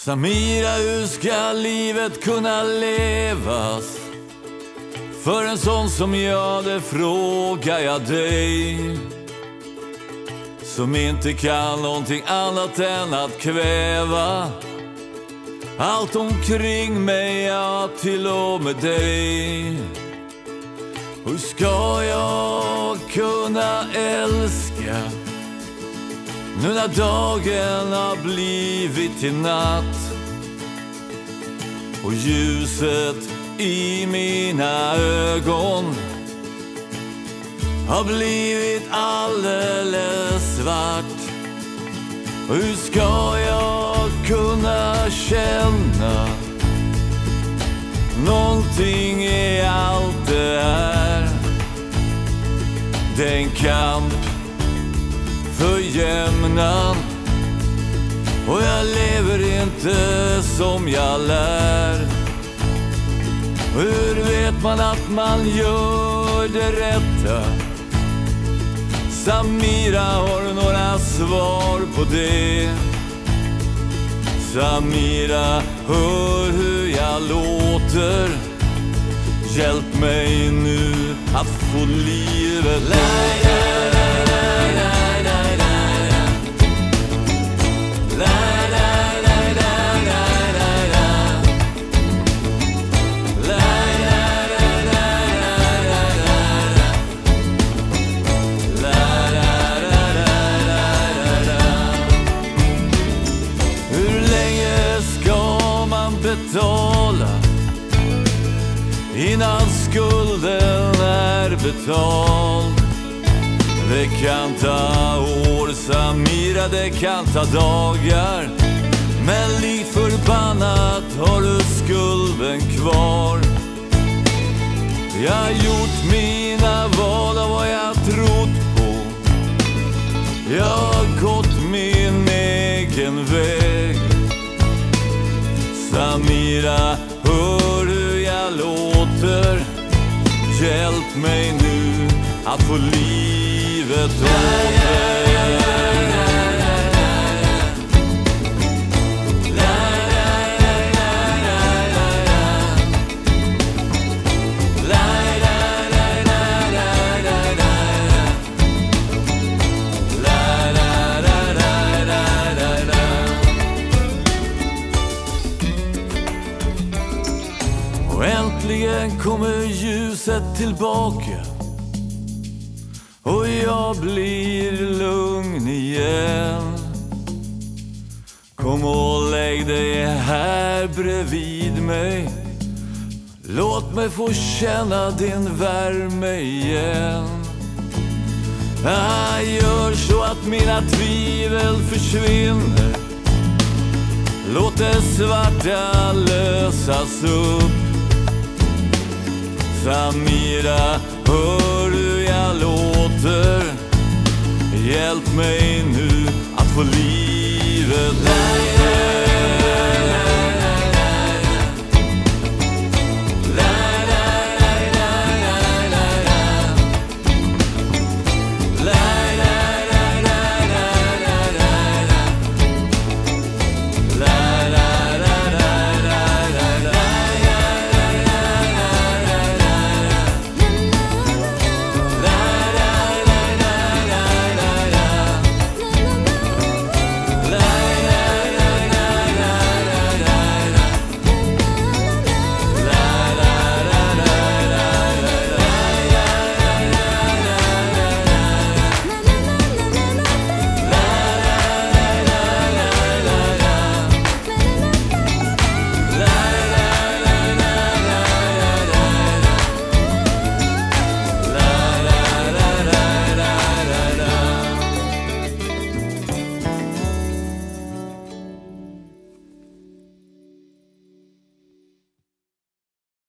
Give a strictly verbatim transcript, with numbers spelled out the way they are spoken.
Samira, hur ska livet kunna levas? För en sån som jag, det frågar jag dig, som inte kan någonting annat än att kväva allt omkring mig, ja, till och med dig. Hur ska jag kunna älska nu när dagen har blivit till natt och ljuset i mina ögon har blivit alldeles svart? Hur ska jag kunna känna någonting i allt det här? Det är en kamp för jämnan och jag lever inte som jag lär. Hur vet man att man gör det rätta? Samira har några svar på det. Samira, hör hur jag låter. Hjälp mig nu att få livet. Betala innan skulden är betald. Det kan ta år, Samira, det kan ta dagar, men likt förbannat har du skulden kvar. Jag har gjort mina val av vad jag trott på. Jag har gått min egen väg. Samira, hör hur jag låter. Hjälp mig nu att få livet åter. Äntligen kommer ljuset tillbaka och jag blir lugn igen. Kom och lägg dig här bredvid mig. Låt mig få känna din värme igen. Jag gör så att mina tvivel försvinner. Låt det svarta lösas upp. Samira, hör hur jag låter. Hjälp mig nu att få livet.